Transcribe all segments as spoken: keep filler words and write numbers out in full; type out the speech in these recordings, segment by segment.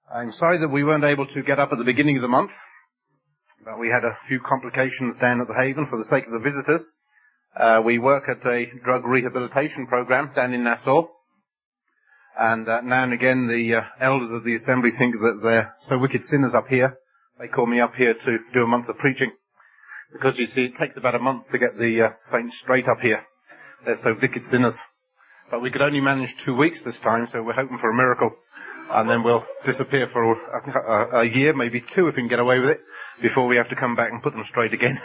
I'm sorry that we weren't able to get up at the beginning of the month, but we had a few complications down at the Haven for the sake of the visitors. Uh, we work at a drug rehabilitation program down in Nassau, and uh, now and again the uh, elders of the assembly think that they're so wicked sinners up here. They call me up here to do a month of preaching, because you see it takes about a month to get the uh, saints straight up here. They're so wicked sinners. But we could only manage two weeks this time, so we're hoping for a miracle. And then we'll disappear for a, a, a year, maybe two, if we can get away with it, before we have to come back and put them straight again.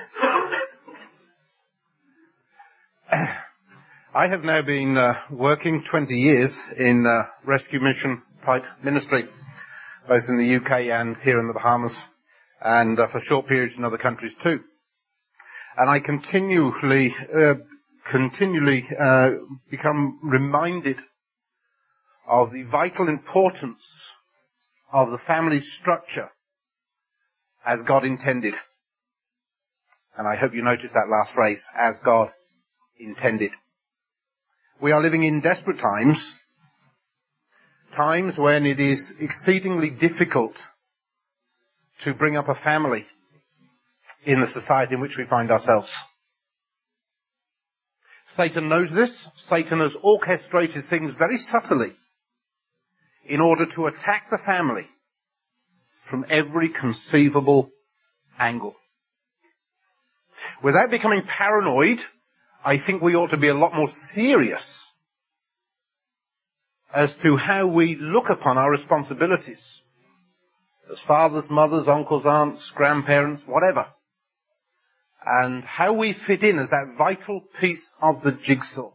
I have now been uh, working twenty years in uh, rescue mission type ministry, both in the U K and here in the Bahamas, and uh, for short periods in other countries too. And I continually, uh, continually uh, become reminded of the vital importance of the family structure as God intended. And I hope you notice that last phrase, as God intended. We are living in desperate times, times when it is exceedingly difficult to bring up a family in the society in which we find ourselves. Satan knows this. Satan has orchestrated things very subtly in order to attack the family from every conceivable angle. Without becoming paranoid, I think we ought to be a lot more serious as to how we look upon our responsibilities as fathers, mothers, uncles, aunts, grandparents, whatever, and how we fit in as that vital piece of the jigsaw.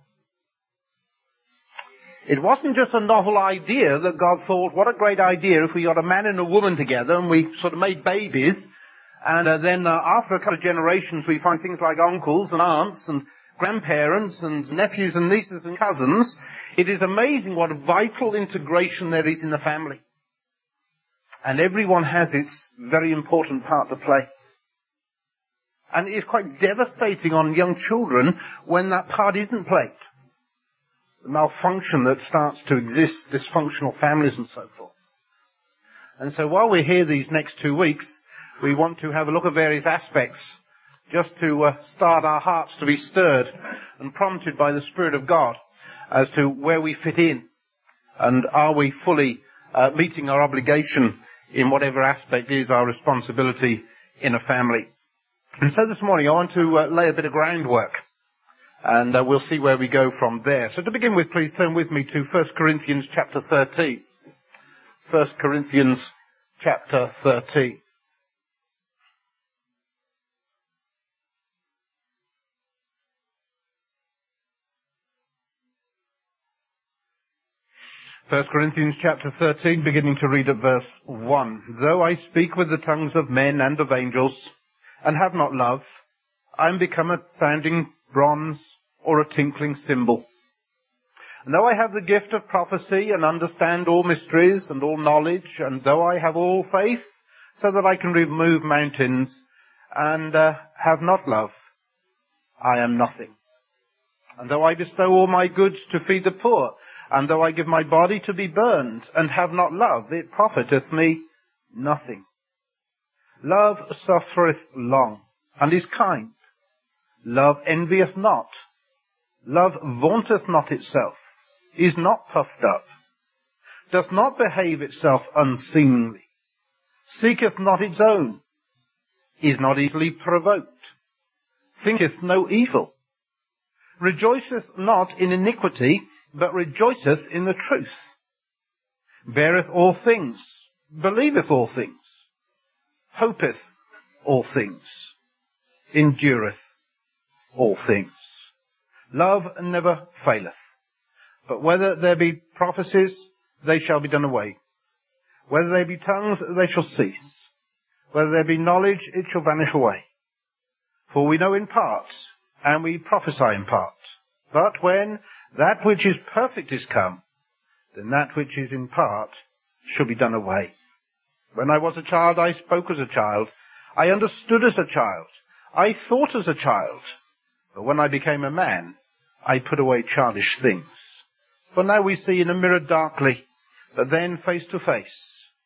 It wasn't just a novel idea that God thought, what a great idea if we got a man and a woman together and we sort of made babies, and uh, then uh, after a couple of generations we find things like uncles and aunts and grandparents and nephews and nieces and cousins. It is amazing what a vital integration there is in the family. And everyone has its very important part to play. And it is quite devastating on young children when that part isn't played. The malfunction that starts to exist, dysfunctional families and so forth. And so while we're here these next two weeks, we want to have a look at various aspects just to uh, start our hearts to be stirred and prompted by the Spirit of God as to where we fit in and are we fully uh, meeting our obligation in whatever aspect is our responsibility in a family. And so this morning I want to uh, lay a bit of groundwork. And uh, we'll see where we go from there. So to begin with, please turn with me to First Corinthians chapter thirteen. First Corinthians chapter thirteen. First Corinthians chapter thirteen, beginning to read at verse one. Though I speak with the tongues of men and of angels, and have not love, I am become a sounding bronze or a tinkling cymbal. And though I have the gift of prophecy and understand all mysteries and all knowledge, and though I have all faith so that I can remove mountains and uh, have not love, I am nothing. And though I bestow all my goods to feed the poor, and though I give my body to be burned and have not love, it profiteth me nothing. Love suffereth long and is kind. Love envieth not. Love vaunteth not itself, is not puffed up, doth not behave itself unseemly, seeketh not its own, is not easily provoked, thinketh no evil, rejoiceth not in iniquity, but rejoiceth in the truth, beareth all things, believeth all things, hopeth all things, endureth all things. Love never faileth. But whether there be prophecies, they shall be done away. Whether there be tongues, they shall cease. Whether there be knowledge, it shall vanish away. For we know in part, and we prophesy in part. But when that which is perfect is come, then that which is in part shall be done away. When I was a child, I spoke as a child. I understood as a child. I thought as a child. But when I became a man, I put away childish things. For now we see in a mirror darkly, but then face to face.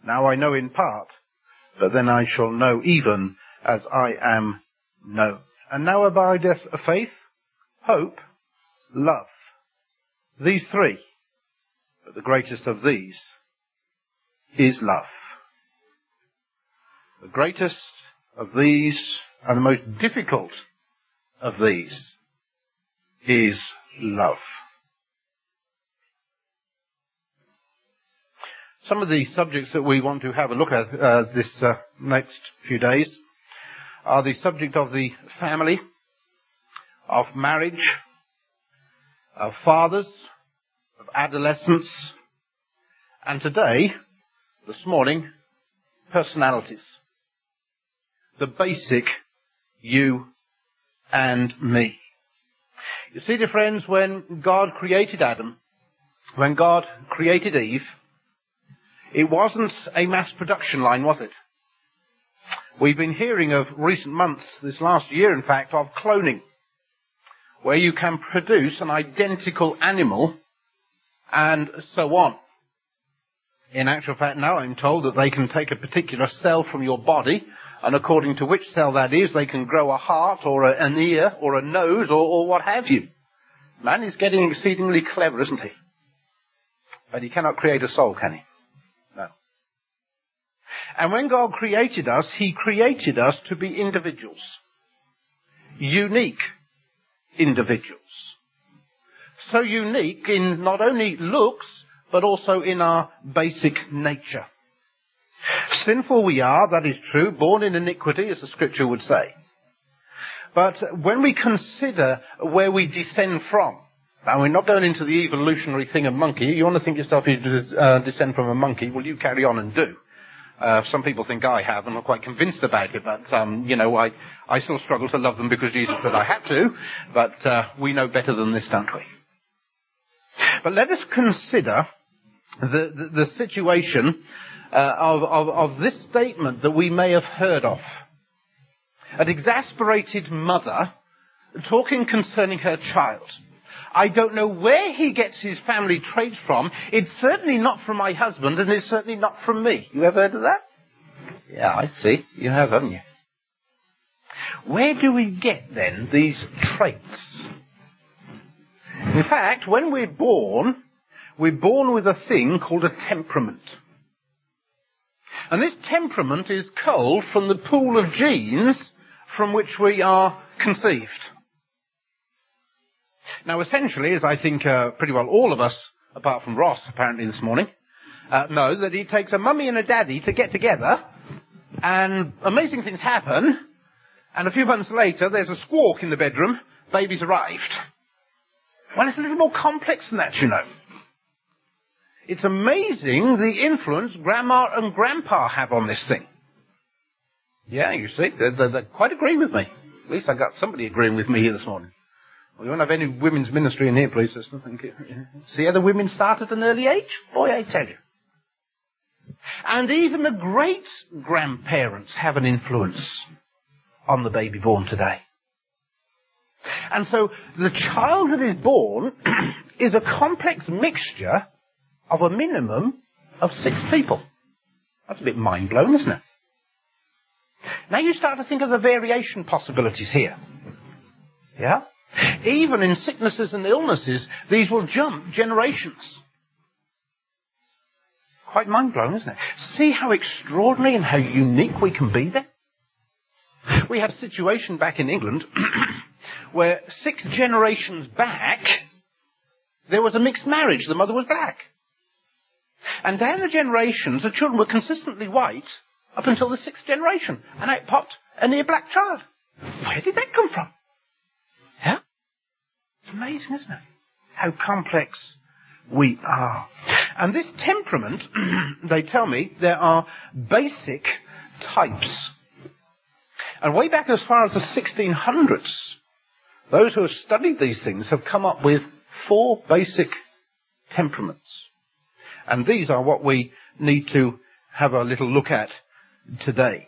Now I know in part, but then I shall know even as I am known. And now abideth faith, hope, love. These three. But the greatest of these is love. The greatest of these and the most difficult of these is love. Some of the subjects that we want to have a look at uh, this uh, next few days are the subject of the family, of marriage, of fathers, of adolescence, and today, this morning, personalities. The basic you and me. You see, dear friends, when God created Adam, when God created Eve, it wasn't a mass production line, was it? We've been hearing of recent months, this last year in fact, of cloning, where you can produce an identical animal and so on. In actual fact, now I'm told that they can take a particular cell from your body, and according to which cell that is, they can grow a heart or a, an ear or a nose or, or what have you. Man is getting exceedingly clever, isn't he? But he cannot create a soul, can he? No. And when God created us, he created us to be individuals. Unique individuals. So unique in not only looks, but also in our basic nature. Sinful we are, that is true, born in iniquity, as the scripture would say. But when we consider where we descend from, and we're not going into the evolutionary thing of monkey, you want to think yourself you uh, descend from a monkey, well, you carry on and do. Uh, some people think I have, and I'm quite convinced about it, but, um, you know, I, I still struggle to love them because Jesus said I had to, but uh, we know better than this, don't we? But let us consider the, the, the situation uh, of, of, of this statement that we may have heard of. An exasperated mother talking concerning her child. I don't know where he gets his family traits from. It's certainly not from my husband, and it's certainly not from me. You ever heard of that? Yeah, I see. You have, haven't you? Where do we get, then, these traits? In fact, when we're born, we're born with a thing called a temperament. And this temperament is culled from the pool of genes from which we are conceived. Now, essentially, as I think uh, pretty well all of us, apart from Ross, apparently this morning, uh, know that it takes a mummy and a daddy to get together, and amazing things happen, and a few months later, there's a squawk in the bedroom, baby's arrived. Well, it's a little more complex than that, you know. It's amazing the influence Grandma and Grandpa have on this thing. Yeah, you see, they, they, they quite agree with me. At least I got somebody agreeing with me here this morning. We won't have any women's ministry in here, please, sister. Thank you. See how the women start at an early age? Boy, I tell you. And even the great-grandparents have an influence on the baby born today. And so the child that is born is a complex mixture of a minimum of six people. That's a bit mind-blowing, isn't it? Now you start to think of the variation possibilities here. Yeah? Even in sicknesses and illnesses, these will jump generations. Quite mind-blowing, isn't it? See how extraordinary and how unique we can be there? We had a situation back in England where six generations back, there was a mixed marriage. The mother was black. And down the generations, the children were consistently white up until the sixth generation. And out popped a near black child. Where did that come from? Yeah? It's amazing, isn't it? How complex we are. And this temperament, they tell me, there are basic types. And way back as far as the sixteen hundreds, those who have studied these things have come up with four basic temperaments. And these are what we need to have a little look at today.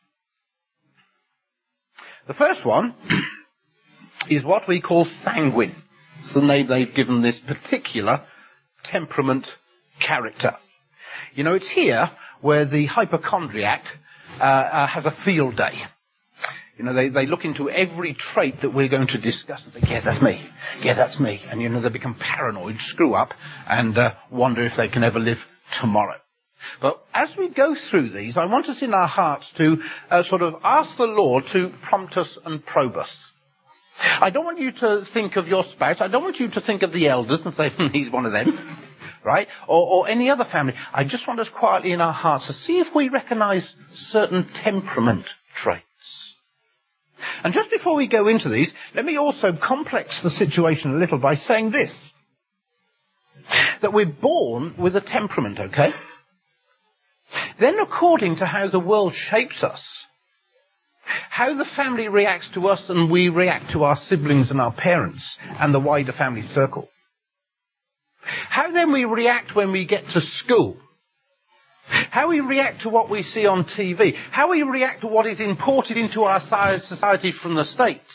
The first one is what we call sanguine. It's the name they've given this particular temperament character. You know, it's here where the hypochondriac uh, uh, has a field day. You know, they, they look into every trait that we're going to discuss and say, yeah, that's me. Yeah, that's me. And, you know, they become paranoid, screw up, and uh, wonder if they can ever live tomorrow. But as we go through these, I want us in our hearts to uh, sort of ask the Lord to prompt us and probe us. I don't want you to think of your spouse. I don't want you to think of the elders and say, hmm, he's one of them. Right? Or, or any other family. I just want us quietly in our hearts to see if we recognize certain temperament traits. And just before we go into these, let me also complex the situation a little by saying this. That we're born with a temperament, okay? Then according to how the world shapes us, how the family reacts to us and we react to our siblings and our parents and the wider family circle. How then we react when we get to school. How we react to what we see on T V. How we react to what is imported into our society from the States.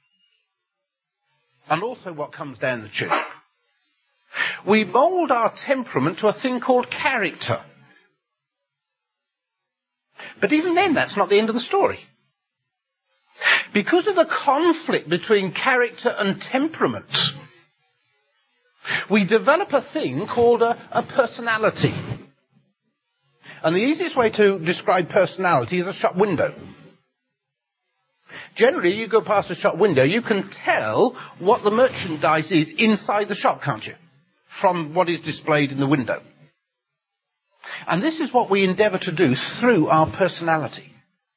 And also what comes down the tube. We mould our temperament to a thing called character. But even then, that's not the end of the story. Because of the conflict between character and temperament, we develop a thing called a, a personality. And the easiest way to describe personality is a shop window. Generally, you go past a shop window, you can tell what the merchandise is inside the shop, can't you? From what is displayed in the window. And this is what we endeavour to do through our personality.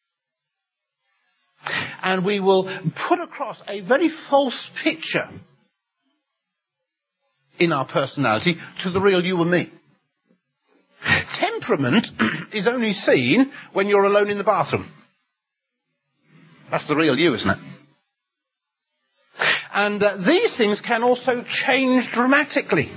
And we will put across a very false picture in our personality to the real you and me. Temperament is only seen when you're alone in the bathroom. That's the real you, isn't it? And uh, these things can also change dramatically.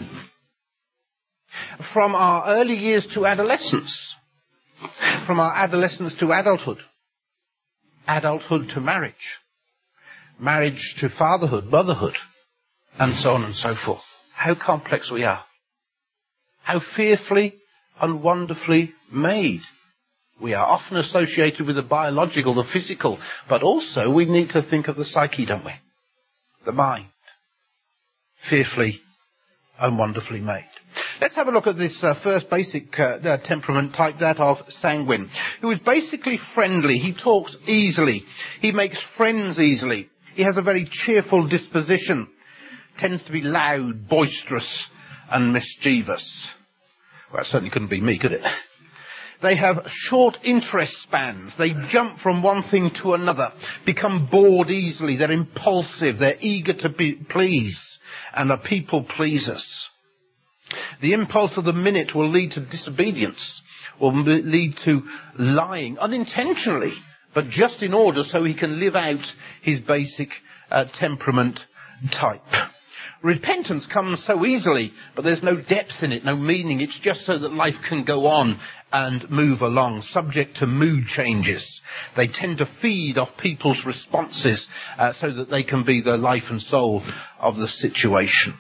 From our early years to adolescence. From our adolescence to adulthood. Adulthood to marriage. Marriage to fatherhood, motherhood. And so on and so forth. How complex we are. How fearfully and wonderfully made. We are often associated with the biological, the physical, but also we need to think of the psyche, don't we? The mind. Fearfully and wonderfully made. Let's have a look at this uh, first basic uh, uh, temperament type, that of sanguine, who is basically friendly. He talks easily. He makes friends easily. He has a very cheerful disposition. Tends to be loud, boisterous, and mischievous. Well, it certainly couldn't be me, could it? They have short interest spans. They jump from one thing to another, become bored easily. They're impulsive. They're eager to be please, and are people pleasers. The impulse of the minute will lead to disobedience, will lead to lying, unintentionally, but just in order so he can live out his basic uh, temperament type. Repentance comes so easily, but there's no depth in it, no meaning. It's just so that life can go on and move along, subject to mood changes. They tend to feed off people's responses uh, so that they can be the life and soul of the situation.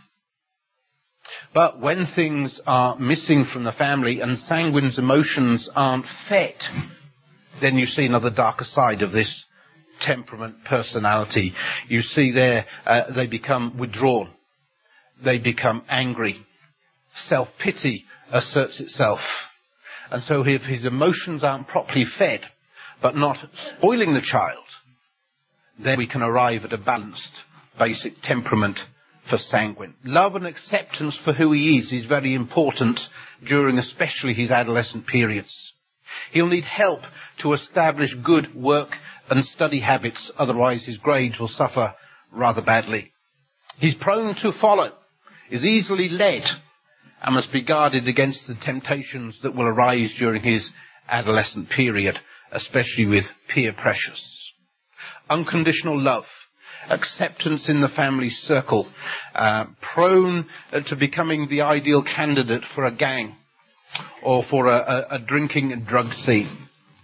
But when things are missing from the family and sanguine's emotions aren't fed, then you see another darker side of this temperament personality. You see there uh, they become withdrawn. They become angry. Self-pity asserts itself. And so if his emotions aren't properly fed, but not spoiling the child, then we can arrive at a balanced, basic temperament for sanguine. Love and acceptance for who he is is very important during especially his adolescent periods. He'll need help to establish good work and study habits, otherwise his grades will suffer rather badly. He's prone to follow, is easily led, and must be guarded against the temptations that will arise during his adolescent period, especially with peer pressures. Unconditional love, acceptance in the family circle, uh, prone to becoming the ideal candidate for a gang or for a, a, a drinking and drug scene.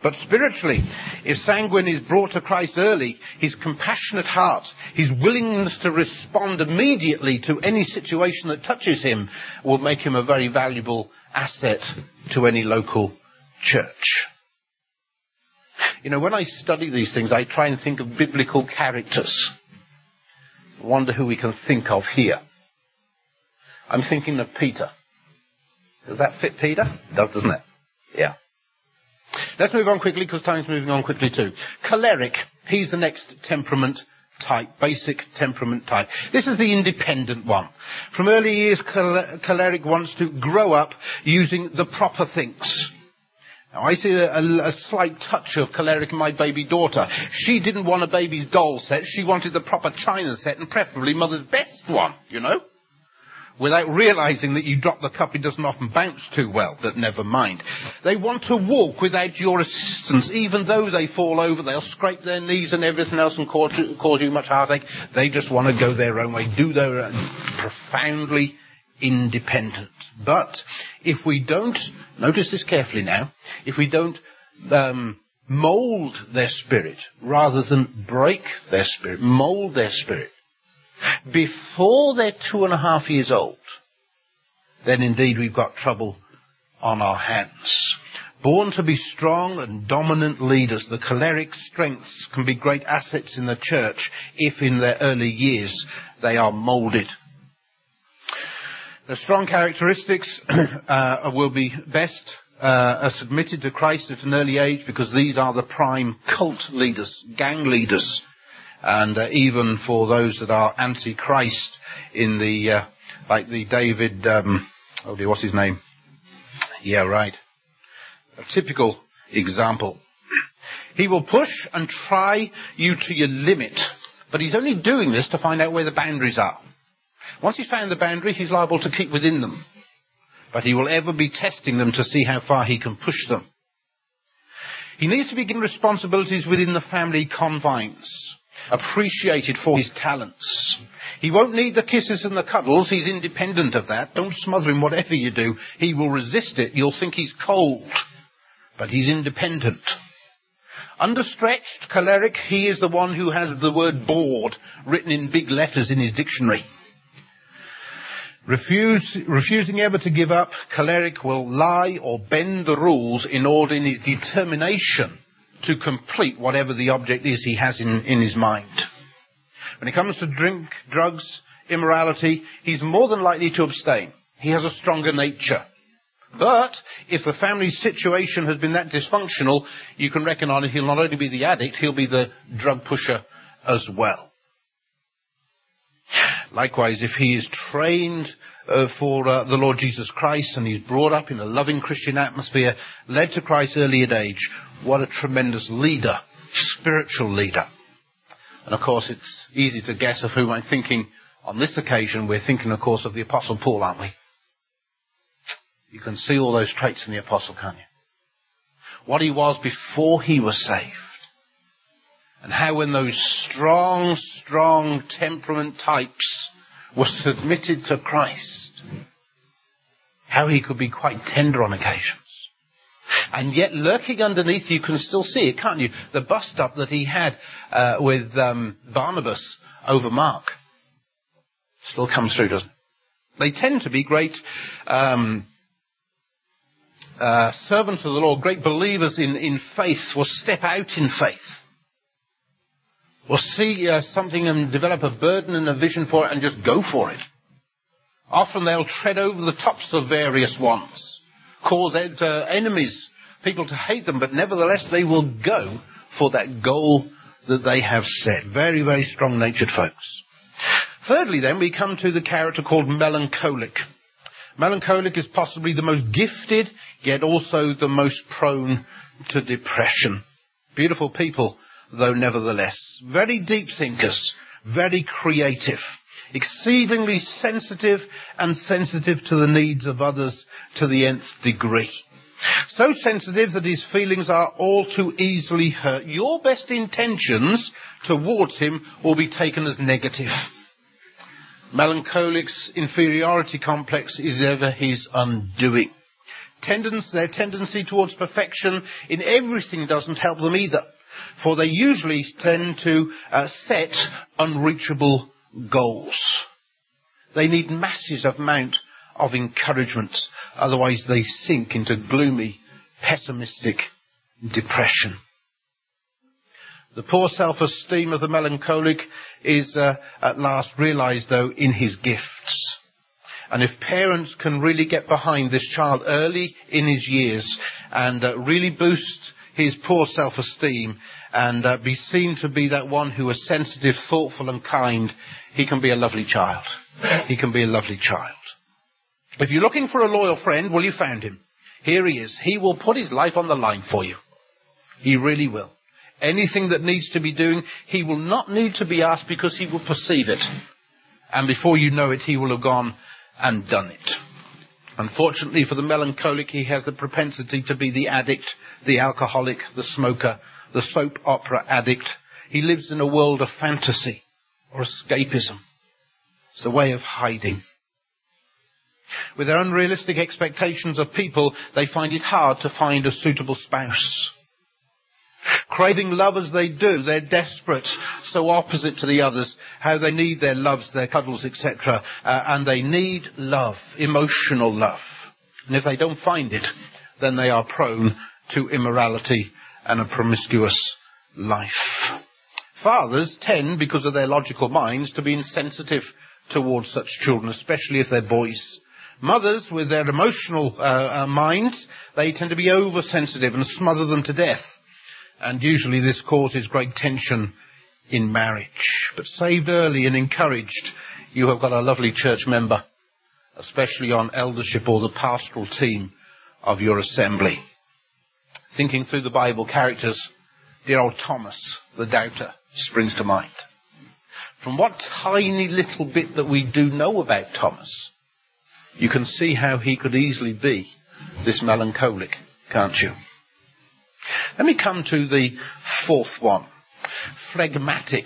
But spiritually, if sanguine is brought to Christ early, his compassionate heart, his willingness to respond immediately to any situation that touches him will make him a very valuable asset to any local church. You know, when I study these things, I try and think of biblical characters. I wonder who we can think of here. I'm thinking of Peter. Does that fit Peter? It does, doesn't it? Yeah. Let's move on quickly, because time's moving on quickly too. Choleric. He's the next temperament type, basic temperament type. This is the independent one. From early years, chol- choleric wants to grow up using the proper things. Now, I see a, a, a slight touch of choleric in my baby daughter. She didn't want a baby's doll set. She wanted the proper china set, and preferably mother's best one, you know. Without realizing that you drop the cup, it doesn't often bounce too well, but never mind. They want to walk without your assistance. Even though they fall over, they'll scrape their knees and everything else and cause, cause you much heartache. They just want to go their own way, do their own, profoundly independent. But if we don't, notice this carefully now, if we don't um, mould their spirit rather than break their spirit, mould their spirit, before they're two and a half years old, then indeed we've got trouble on our hands. Born to be strong and dominant leaders, the choleric strengths can be great assets in the church if in their early years they are moulded. The strong characteristics uh, will be best uh, are submitted to Christ at an early age, because these are the prime cult leaders, gang leaders. And uh, even for those that are anti-Christ in the, uh, like the David, um, oh dear, what's his name? Yeah, right. A typical example. He will push and try you to your limit, but he's only doing this to find out where the boundaries are. Once he's found the boundary, he's liable to keep within them. But he will ever be testing them to see how far he can push them. He needs to be given responsibilities within the family confines, appreciated for his talents. He won't need the kisses and the cuddles. He's independent of that. Don't smother him, whatever you do. He will resist it. You'll think he's cold, but he's independent. Understretched, choleric, he is the one who has the word bored written in big letters in his dictionary. Refuse, refusing ever to give up, choleric will lie or bend the rules in order in his determination to complete whatever the object is he has in, in his mind. When it comes to drink, drugs, immorality, he's more than likely to abstain. He has a stronger nature. But if the family situation has been that dysfunctional, you can reckon on it, he'll not only be the addict, he'll be the drug pusher as well. Likewise, if he is trained uh, for uh, the Lord Jesus Christ and he's brought up in a loving Christian atmosphere, led to Christ early at age, what a tremendous leader, spiritual leader. And of course, it's easy to guess of whom I'm thinking on this occasion. We're thinking, of course, of the Apostle Paul, aren't we? You can see all those traits in the Apostle, can't you? What he was before he was saved. And how when those strong, strong temperament types were submitted to Christ, how he could be quite tender on occasions. And yet lurking underneath, you can still see it, can't you? The bust-up that he had uh, with um, Barnabas over Mark still comes through, doesn't it? They tend to be great um, uh, servants of the Lord, great believers in, in faith, will step out in faith. Will see uh, something and develop a burden and a vision for it and just go for it. Often they'll tread over the tops of various ones, cause uh, enemies, people to hate them, but nevertheless they will go for that goal that they have set. Very, very strong-natured folks. Thirdly, then, we come to the character called melancholic. Melancholic is possibly the most gifted, yet also the most prone to depression. Beautiful people, though nevertheless. Very deep thinkers, very creative, exceedingly sensitive and sensitive to the needs of others to the nth degree. So sensitive that his feelings are all too easily hurt. Your best intentions towards him will be taken as negative. Melancholic's inferiority complex is ever his undoing. Tendency, their tendency towards perfection in everything doesn't help them either, for they usually tend to uh, set unreachable goals. They need masses of amount of encouragement, otherwise they sink into gloomy, pessimistic depression. The poor self-esteem of the melancholic is uh, at last realized, though, in his gifts. And if parents can really get behind this child early in his years and uh, really boost his poor self-esteem and uh, be seen to be that one who is sensitive, thoughtful and kind, he can be a lovely child. He can be a lovely child. If you're looking for a loyal friend, well, you found him. Here he is. He will put his life on the line for you. He really will. Anything that needs to be doing, he will not need to be asked because he will perceive it. And before you know it, he will have gone and done it. Unfortunately for the melancholic, he has the propensity to be the addict, the alcoholic, the smoker, the soap opera addict. He lives in a world of fantasy or escapism. It's a way of hiding. With their unrealistic expectations of people, they find it hard to find a suitable spouse. Craving love as they do, they're desperate, so opposite to the others, how they need their loves, their cuddles, et cetera. Uh, and they need love, emotional love. And if they don't find it, then they are prone to immorality and a promiscuous life. Fathers tend, because of their logical minds, to be insensitive towards such children, especially if they're boys. Mothers, with their emotional uh, uh, minds, they tend to be oversensitive and smother them to death. And usually this causes great tension in marriage. But saved early and encouraged, you have got a lovely church member, especially on eldership or the pastoral team of your assembly. Thinking through the Bible characters, dear old Thomas, the doubter, springs to mind. From what tiny little bit that we do know about Thomas, you can see how he could easily be this melancholic, can't you? Let me come to the fourth one. Phlegmatic.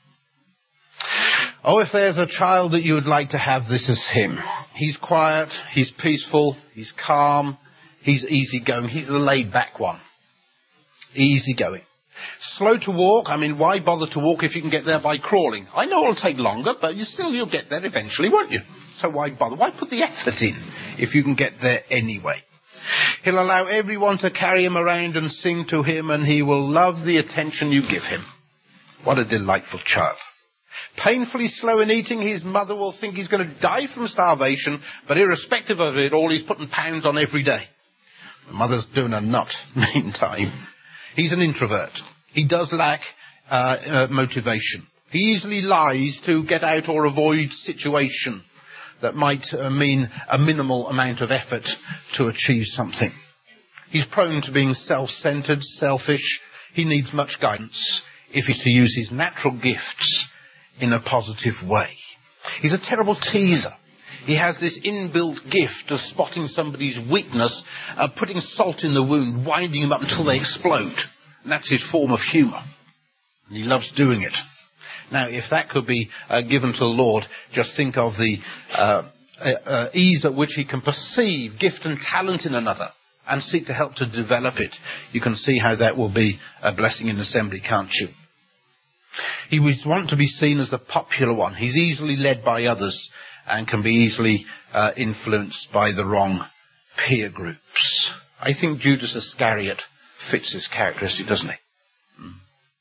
Oh, if there's a child that you would like to have, this is him. He's quiet, he's peaceful, he's calm, he's easygoing. He's the laid-back one. Easygoing. Slow to walk. I mean, why bother to walk if you can get there by crawling? I know it'll take longer, but you still, you'll get there eventually, won't you? So why bother? Why put the effort in if you can get there anyway? He'll allow everyone to carry him around and sing to him, and he will love the attention you give him. What a delightful child. Painfully slow in eating, his mother will think he's going to die from starvation, but irrespective of it all, he's putting pounds on every day. The mother's doing a nut meantime. He's an introvert. He does lack uh, uh, motivation. He easily lies to get out or avoid situation that might uh, mean a minimal amount of effort to achieve something. He's prone to being self-centered, selfish. He needs much guidance if he's to use his natural gifts in a positive way. He's a terrible teaser. He has this inbuilt gift of spotting somebody's weakness, uh, putting salt in the wound, winding them up until they explode. And that's his form of humour. And he loves doing it. Now, if that could be uh, given to the Lord, just think of the uh, uh, uh, ease at which he can perceive gift and talent in another and seek to help to develop it. You can see how that will be a blessing in assembly, can't you? He would want to be seen as the popular one. He's easily led by others and can be easily uh, influenced by the wrong peer groups. I think Judas Iscariot fits this characteristic, doesn't he? Mm.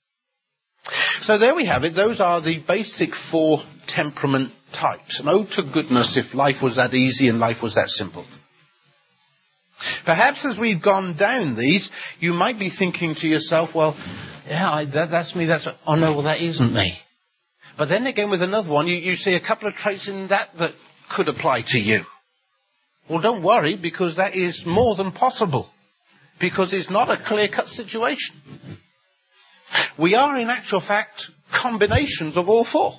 So there we have it. Those are the basic four temperament types. And oh, to goodness, if life was that easy and life was that simple. Perhaps as we've gone down these, you might be thinking to yourself, well, yeah, I, that, that's me. That's oh no, well that isn't me. But then again, with another one, you, you see a couple of traits in that that could apply to you. Well, don't worry, because that is more than possible. Because it's not a clear-cut situation. We are, in actual fact, combinations of all four.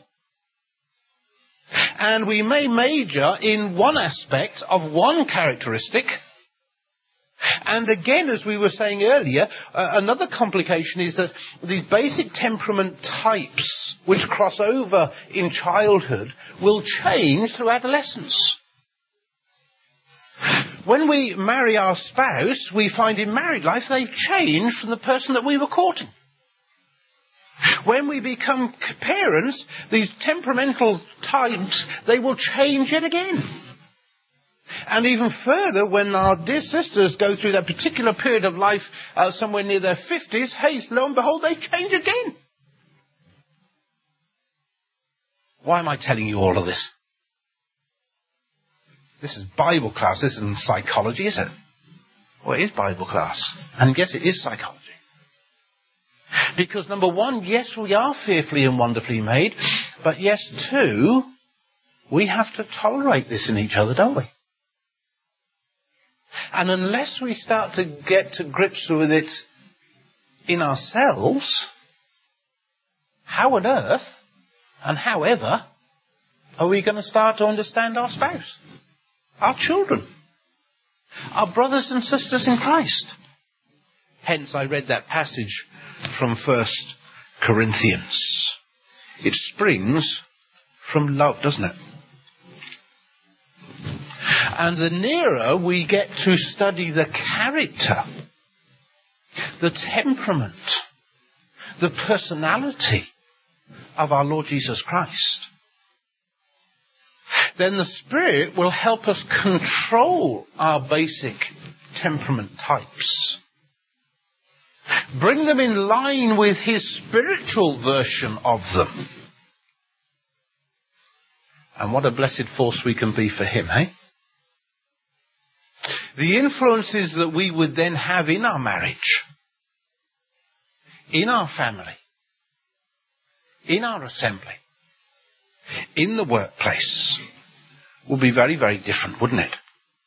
And we may major in one aspect of one characteristic. And again, as we were saying earlier, uh, another complication is that these basic temperament types, which cross over in childhood, will change through adolescence. When we marry our spouse, we find in married life they've changed from the person that we were courting. When we become parents, these temperamental types, they will change yet again. And even further, when our dear sisters go through that particular period of life, uh, somewhere near their fifties, hey, lo and behold, they change again. Why am I telling you all of this? This is Bible class. This isn't psychology, is it? Well, it is Bible class. And yes, it is psychology. Because number one, yes, we are fearfully and wonderfully made. But yes, two, we have to tolerate this in each other, don't we? And unless we start to get to grips with it in ourselves, how on earth and however are we going to start to understand our spouse, our children, our brothers and sisters in Christ? Hence I read that passage from First Corinthians. It springs from love, doesn't it? And the nearer we get to study the character, the temperament, the personality of our Lord Jesus Christ, then the Spirit will help us control our basic temperament types. Bring them in line with His spiritual version of them. And what a blessed force we can be for Him, eh? The influences that we would then have in our marriage, in our family, in our assembly, in the workplace, will be very, very different, wouldn't it?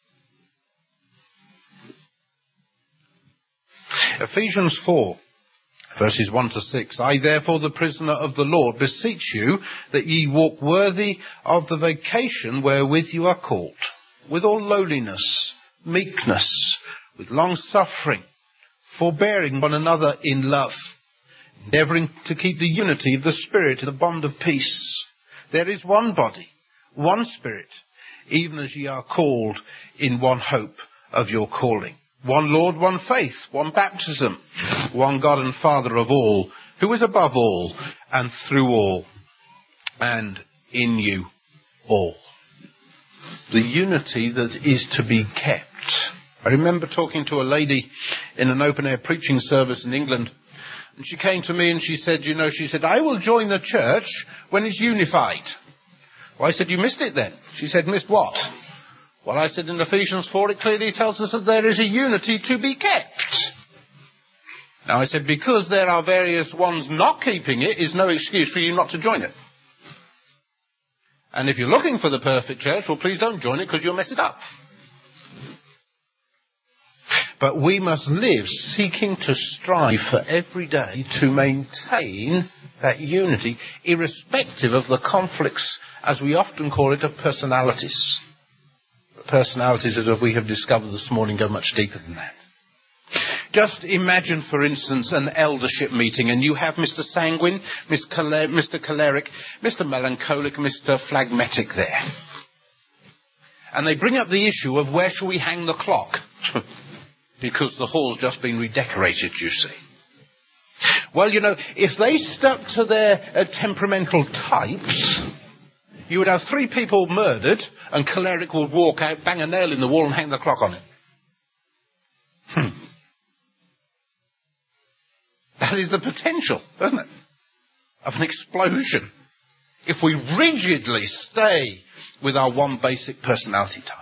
Ephesians four, verses one to six. I, therefore, the prisoner of the Lord, beseech you that ye walk worthy of the vocation wherewith you are called, with all lowliness, meekness, with long suffering, forbearing one another in love, endeavouring to keep the unity of the Spirit in the bond of peace. There is one body, one Spirit, even as ye are called in one hope of your calling. One Lord, one faith, one baptism, one God and Father of all, who is above all, and through all, and in you all. The unity that is to be kept. I remember talking to a lady in an open-air preaching service in England, and she came to me and she said, you know, she said, I will join the church when it's unified. Well, I said, you missed it then. She said, missed what? Well, I said, in Ephesians four, it clearly tells us that there is a unity to be kept. Now, I said, because there are various ones not keeping it is no excuse for you not to join it. And if you're looking for the perfect church, well, please don't join it because you'll mess it up. But we must live seeking to strive for every day to maintain that unity, irrespective of the conflicts, as we often call it, of personalities. Personalities that, as we have discovered this morning, go much deeper than that. Just imagine, for instance, an eldership meeting, and you have Mister Sanguine, Mister Choleric, Mister Melancholic, Mister Phlegmatic there. And they bring up the issue of where shall we hang the clock? Because the hall's just been redecorated, you see. Well, you know, if they stuck to their uh, temperamental types, you would have three people murdered, and Choleric would walk out, bang a nail in the wall, and hang the clock on it. Hmm. That is the potential, isn't it, of an explosion, if we rigidly stay with our one basic personality type.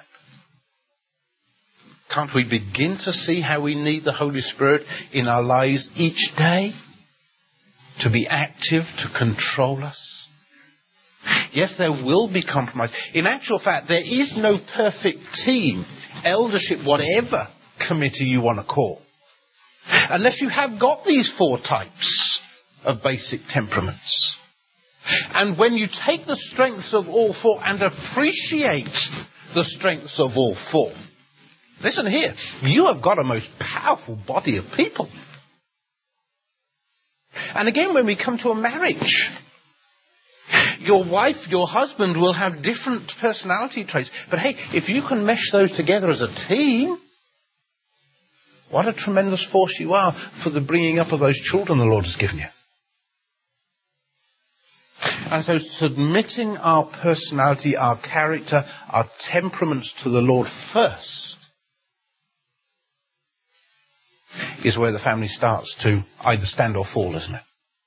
Can't we begin to see how we need the Holy Spirit in our lives each day to be active, to control us? Yes, there will be compromise. In actual fact, there is no perfect team, eldership, whatever committee you want to call, unless you have got these four types of basic temperaments. And when you take the strengths of all four and appreciate the strengths of all four, listen here, you have got a most powerful body of people. And again, when we come to a marriage, Your wife, your husband will have different personality traits. But hey, if you can mesh those together as a team, what a tremendous force you are for the bringing up of those children the Lord has given you. And so submitting our personality, our character, our temperaments to the Lord first is where the family starts to either stand or fall, isn't it?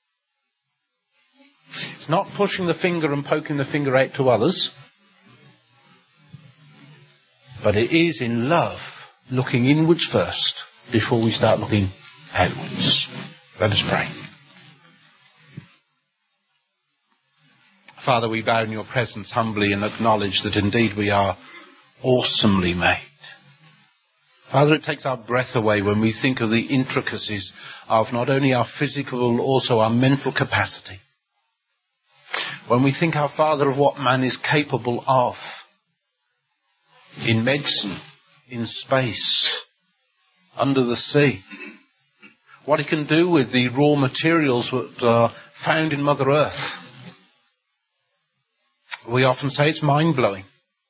It's not pushing the finger and poking the finger out to others, but it is in love looking inwards first before we start looking outwards. Let us pray. Father, we bow in your presence humbly and acknowledge that indeed we are awesomely made. Father, it takes our breath away when we think of the intricacies of not only our physical, but also our mental capacity. When we think, our Father, of what man is capable of in medicine, in space, under the sea, what he can do with the raw materials that are found in Mother Earth. We often say it's mind-blowing.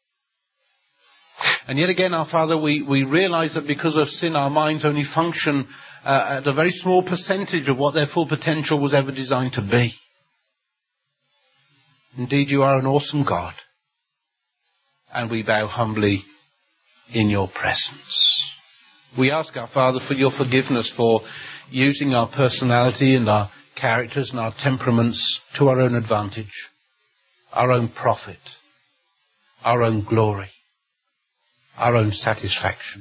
And yet again, our Father, we, we realize that because of sin, our minds only function uh, at a very small percentage of what their full potential was ever designed to be. Indeed, you are an awesome God. And we bow humbly in your presence. We ask our Father for your forgiveness for using our personality and our characters and our temperaments to our own advantage, our own profit, our own glory, our own satisfaction.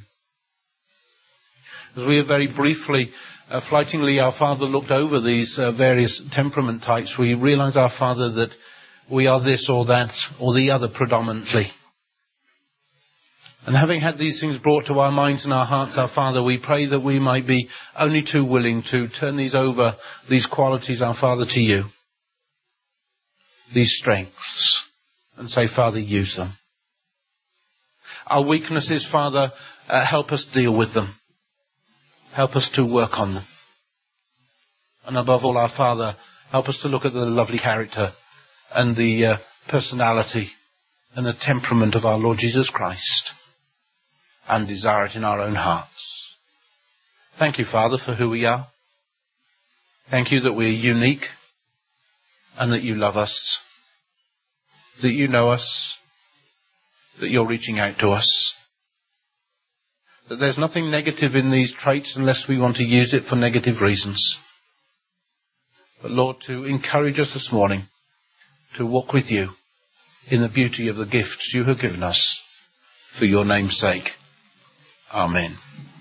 As we have very briefly, uh, flightingly, our Father looked over these uh, various temperament types, we realize, our Father, that we are this or that or the other predominantly. And having had these things brought to our minds and our hearts, our Father, we pray that we might be only too willing to turn these over, these qualities, our Father, to you. These strengths. And say, Father, use them. Our weaknesses, Father, uh, help us deal with them. Help us to work on them. And above all, our Father, help us to look at the lovely character and the uh, personality and the temperament of our Lord Jesus Christ and desire it in our own hearts. Thank you, Father, for who we are. Thank you that we are unique and that you love us, that you know us, that you're reaching out to us, that there's nothing negative in these traits unless we want to use it for negative reasons. But Lord, to encourage us this morning to walk with you in the beauty of the gifts you have given us for your name's sake. Amen.